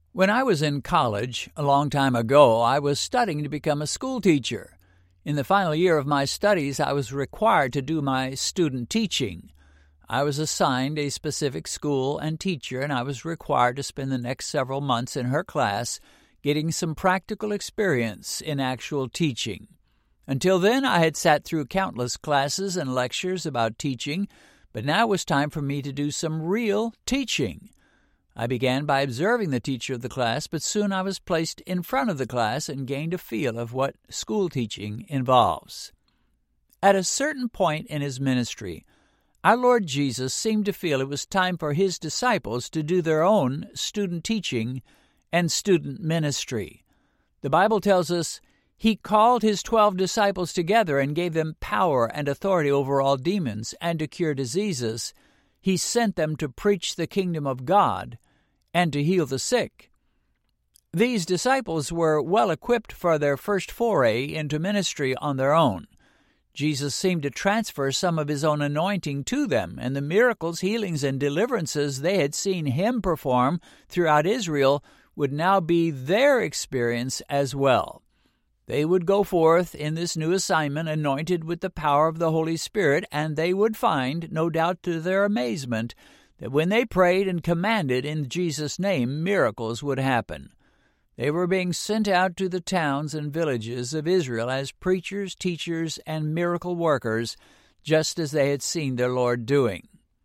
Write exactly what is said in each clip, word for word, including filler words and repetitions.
When I was in college, a long time ago, I was studying to become a school teacher. In the final year of my studies, I was required to do my student teaching. I was assigned a specific school and teacher, and I was required to spend the next several months in her class getting some practical experience in actual teaching. Until then, I had sat through countless classes and lectures about teaching, but now it was time for me to do some real teaching. I began by observing the teacher of the class, but soon I was placed in front of the class and gained a feel of what school teaching involves. At a certain point in his ministry, our Lord Jesus seemed to feel it was time for his disciples to do their own student teaching and student ministry. The Bible tells us he called his twelve disciples together and gave them power and authority over all demons and to cure diseases. He sent them to preach the kingdom of God and to heal the sick. These disciples were well equipped for their first foray into ministry on their own. Jesus seemed to transfer some of his own anointing to them, and the miracles, healings, and deliverances they had seen him perform throughout Israel would now be their experience as well. They would go forth in this new assignment anointed with the power of the Holy Spirit, and they would find, no doubt to their amazement, that when they prayed and commanded in Jesus' name, miracles would happen. They were being sent out to the towns and villages of Israel as preachers, teachers, and miracle workers, just as they had seen their Lord doing.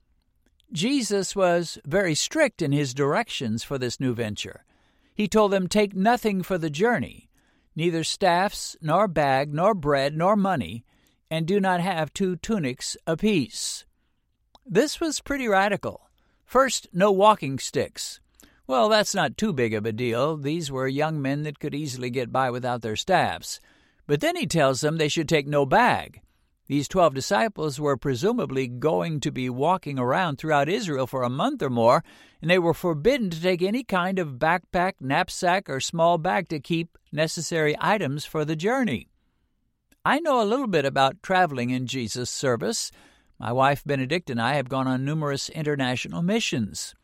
Jesus was very strict in his directions for this new venture. He told them, "Take nothing for the journey, neither staffs, nor bag, nor bread, nor money, and do not have two tunics apiece." This was pretty radical. First, no walking sticks. Well, that's not too big of a deal. These were young men that could easily get by without their staffs. But then he tells them they should take no bag. These twelve disciples were presumably going to be walking around throughout Israel for a month or more, and they were forbidden to take any kind of backpack, knapsack, or small bag to keep necessary items for the journey. I know a little bit about traveling in Jesus' service. My wife Benedict and I have gone on numerous international missions.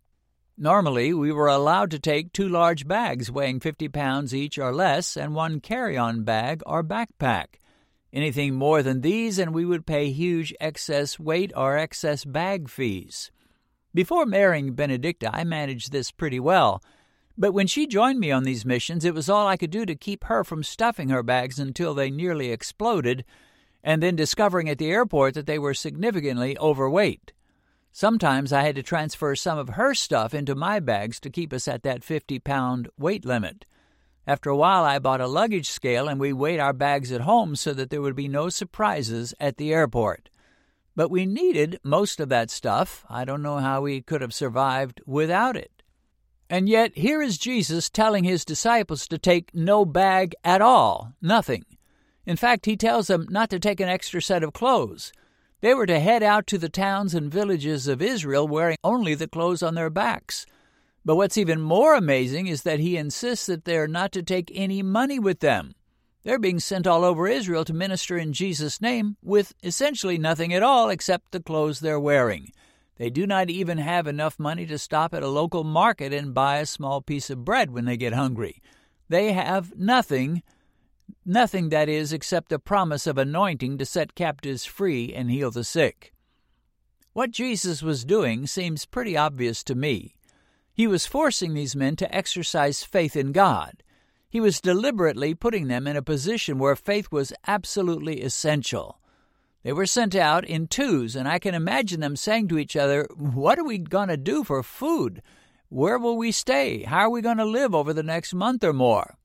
Normally, we were allowed to take two large bags weighing fifty pounds each or less and one carry-on bag or backpack. Anything more than these, and we would pay huge excess weight or excess bag fees. Before marrying Benedicta, I managed this pretty well. But when she joined me on these missions, it was all I could do to keep her from stuffing her bags until they nearly exploded, and then discovering at the airport that they were significantly overweight. Sometimes I had to transfer some of her stuff into my bags to keep us at that fifty-pound weight limit. After a while, I bought a luggage scale, and we weighed our bags at home so that there would be no surprises at the airport. But we needed most of that stuff. I don't know how we could have survived without it. And yet, here is Jesus telling his disciples to take no bag at all, nothing. In fact, he tells them not to take an extra set of clothes. They were to head out to the towns and villages of Israel wearing only the clothes on their backs. But what's even more amazing is that he insists that they're not to take any money with them. They're being sent all over Israel to minister in Jesus' name with essentially nothing at all except the clothes they're wearing. They do not even have enough money to stop at a local market and buy a small piece of bread when they get hungry. They have nothing Nothing, that is, except the promise of anointing to set captives free and heal the sick. What Jesus was doing seems pretty obvious to me. He was forcing these men to exercise faith in God. He was deliberately putting them in a position where faith was absolutely essential. They were sent out in twos, and I can imagine them saying to each other, "What are we going to do for food? Where will we stay? How are we going to live over the next month or more?"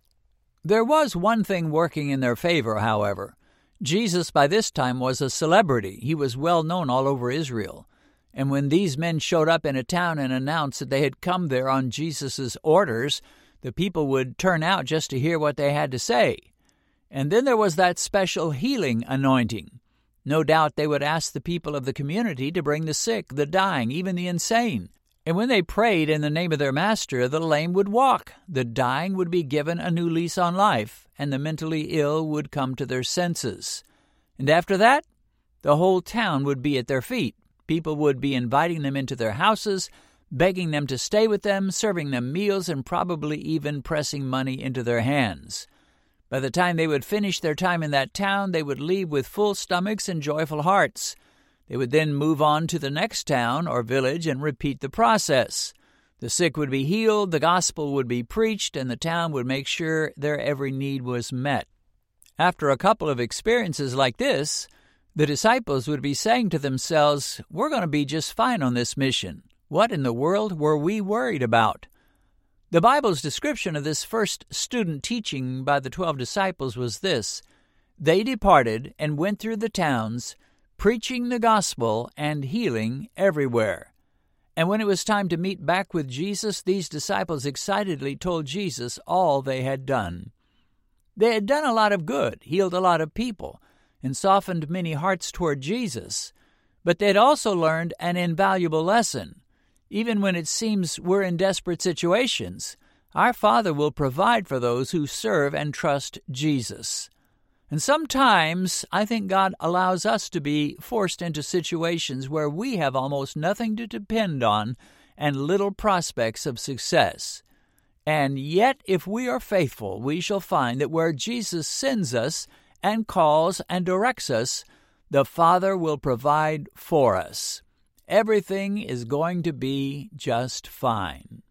There was one thing working in their favor, however. Jesus by this time was a celebrity. He was well known all over Israel. And when these men showed up in a town and announced that they had come there on Jesus' orders, the people would turn out just to hear what they had to say. And then there was that special healing anointing. No doubt they would ask the people of the community to bring the sick, the dying, even the insane. And when they prayed in the name of their master, the lame would walk, the dying would be given a new lease on life, and the mentally ill would come to their senses. And after that, the whole town would be at their feet. People would be inviting them into their houses, begging them to stay with them, serving them meals, and probably even pressing money into their hands. By the time they would finish their time in that town, they would leave with full stomachs and joyful hearts. They would then move on to the next town or village and repeat the process. The sick would be healed, the gospel would be preached, and the town would make sure their every need was met. After a couple of experiences like this, the disciples would be saying to themselves, "We're going to be just fine on this mission. What in the world were we worried about?" The Bible's description of this first student teaching by the twelve disciples was this: "They departed and went through the towns, preaching the gospel and healing everywhere." And when it was time to meet back with Jesus, these disciples excitedly told Jesus all they had done. They had done a lot of good, healed a lot of people, and softened many hearts toward Jesus. But they had also learned an invaluable lesson. Even when it seems we're in desperate situations, our Father will provide for those who serve and trust Jesus. And sometimes I think God allows us to be forced into situations where we have almost nothing to depend on and little prospects of success. And yet, if we are faithful, we shall find that where Jesus sends us and calls and directs us, the Father will provide for us. Everything is going to be just fine.